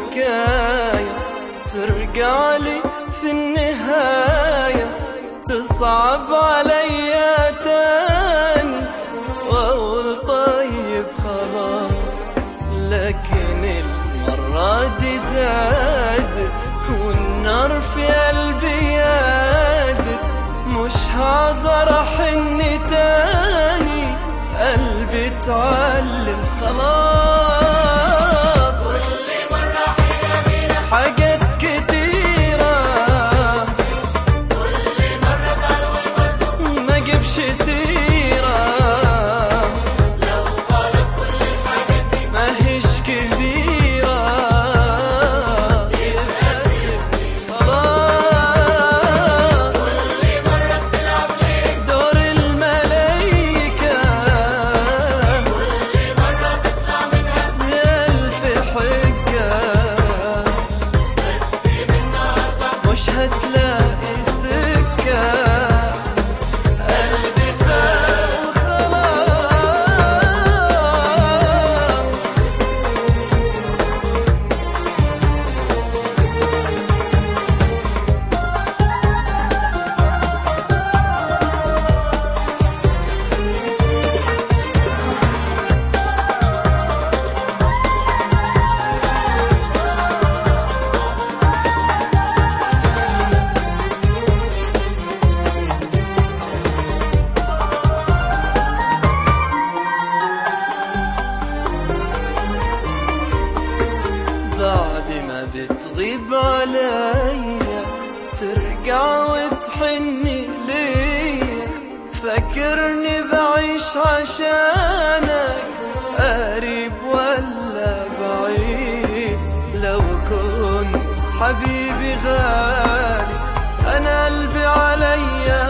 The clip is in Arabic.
الحكاية ترجع لي في النهاية تصعب عليا تاني واقول طيب خلاص، لكن المرة دي زادت والنار في قلبي يادت، مش هقدر احن تاني، قلبي اتعلم خلاص. كل مرة حيرة حاجات كتيرة، كل مرة زعل وبرضه ما جيبش سيرة، لو خالص كل الحاجات دي ماهيش كبيرة، يبقى سيبني خلاص. كل مرة بتلعب ليه، دور الملايكة كل مرة تطلع منها بألف حجة، بس من النهاردة مش هتلاقي سكة، قلبي فاق وخلاص. بعد ما بتغيب عليا ترجع وتحني ليا، فاكرني بعيش عشانك قريب ولا بعيد، لو كنت حبيبي غالي انا قلبي عليا